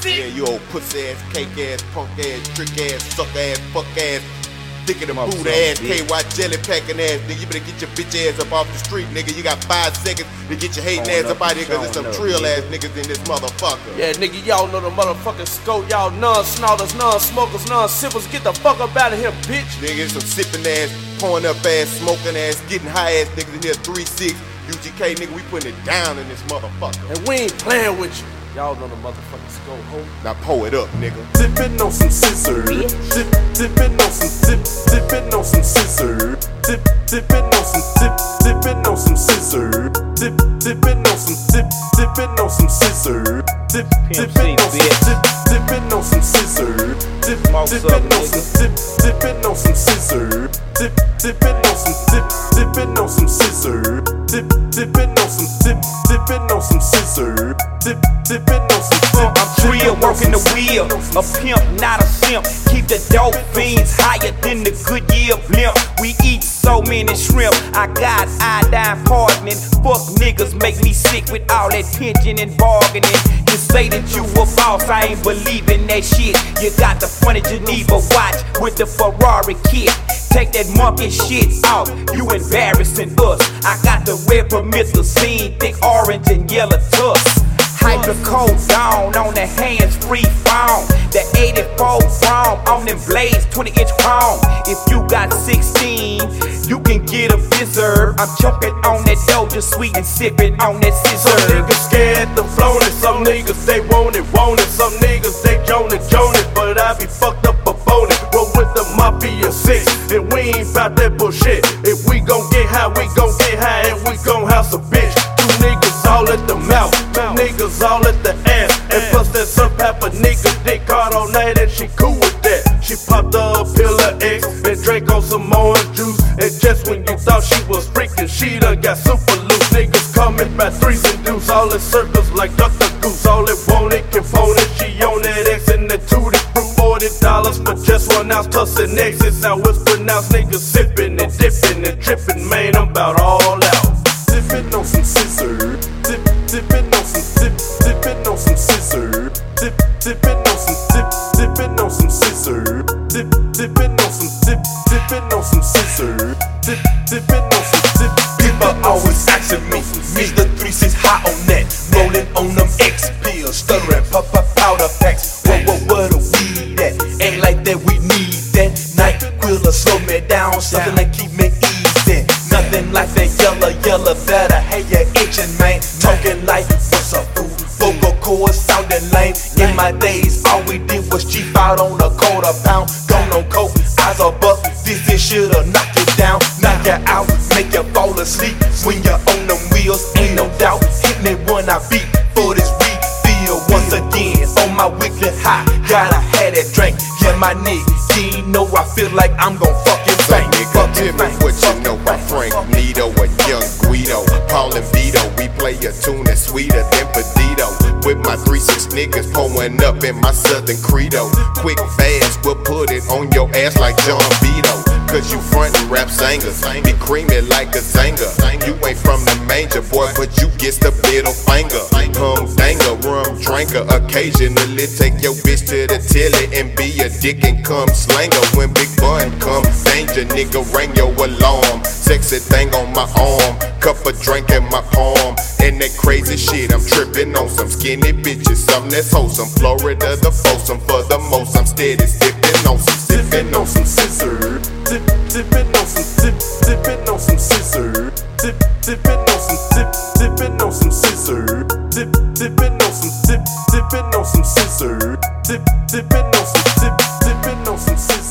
Yeah, you old pussy ass, cake ass, punk ass, trick ass, suck ass, fuck ass, dick in the boot ass, KY jelly packing ass, nigga. You better get your bitch ass up off the street, nigga. You got 5 seconds to get your hating ass up out here, cause there's some trill ass niggas in this motherfucker. Yeah, nigga, y'all know the motherfucking scope. Y'all non-snorters, non-smokers, non-sippers. Get the fuck up out of here, bitch. Nigga, some sipping ass, pouring up ass, smoking ass, getting high ass niggas in here 3-6. UGK, nigga, we putting it down in this motherfucker. And we ain't playing with you. Y'all know the motherfucking scope, ho. Now pour it up, nigga. Dipping on some scissors. Dipping on some dipping on some scissors. Dipping on some dipping on some scissors. Dipping on some dipping on some scissors. Dipping on some dipping on some scissors. Dipping on some dipping on some scissors. Dipping on some dipping on some scissors. Dipping on some dipping on some scissors. Dipping on some I'm trill, working the wheel, a pimp, not a simp. Keep the dope fiends higher than the Goodyear blimp. We eat so many shrimp, I got iodine poisoning. Fuck niggas make me sick with all that pinching and bargaining. You say that you a boss, I ain't believing that shit. You got the funny Geneva watch with the Ferrari kit. Take that monkey shit off, you embarrassing us. I got the red promethazine, thick orange and yellow tusk. Hydrocodone on the hands-free phone. The 84 chrome on them blades, 20-inch chrome. If you got 16, you can get a blizzard. I'm choking on that Doja sweet and sipping on that scissor. Some niggas scared to flown it, some niggas they want it. Some niggas they joan it, but I be fucked up up on it. Roll with the Mafia 6, and we ain't bout that bullshit. If we gon' get high, we gon' get high, and we gon' house a bitch. 2 niggas all at the mouth, 2 niggas all at the ass. And plus that some pepper nigga dick hard all night, and she cool with that. She popped a pill of X and drank on some orange juice. And just when you thought she was freaking, she done got super loose. Niggas coming by 3s and deuce, all in circles like Dr. Goose. All it wanted, component, she on that X and the Tutti Fruit. $40 for just 1 ounce plus an X. It's how it's pronounced. Niggas sipping and dipping and tripping, man, I'm about all out. Dipping on some scissors. Dipping on some dipping on some scissors. Dipping on some dipping on some scissors. Dipping on some dipping on some scissors. Dipping on some People always asking me, Mr. 3-6 high on that. Rolling on them X pills, stuttering, pop powder packs. What a weed that? Ain't like that, we need that. NyQuil slow me down, something that keep me easy. Nothing like that yellow better. Hey, you itching, man. Talking like, what's up, fool? Vocal cords sounding lame. In my days, all we did was cheap out on a quarter pound. Gone on coke, eyes are buck. This shit'll knock you down, knock you out, make you fall asleep. When you're on them wheels, ain't no doubt. Hit me when I beat for this refill. Once again, on my weekly high, gotta have that drink. Yeah, my nigga, you know I feel like I'm gon' fucking bang. Nigga, tell me what you know about Frank Nito or Young Guido. Paul and Vito, we play a tune that's sweeter than Pedito. With my 3-6 niggas pulling up in my Southern Credo. Quick, fast, we'll put it on your ass like John Vito. Cause you frontin' rap singers, be creamy like a Zanga. You ain't from the manger, boy, but you get the middle finger. Humdinger, rum drinker, occasionally take your bitch to the telly and be a dick and cum slanger. When Big Bun come, danger, nigga, ring your alarm. Sexy thing on my arm, cup of drink in my palm. And that crazy shit, I'm tripping on some skinny bitches, something that's wholesome. Florida the foursome, for the most, I'm steady sipping on some, sipping on some scissors. Dipping on some dipping on some scissors. Dipping on some dipping on some scissors. Dipping on some dipping on some scissors. Dipping on some dipping on some scissors.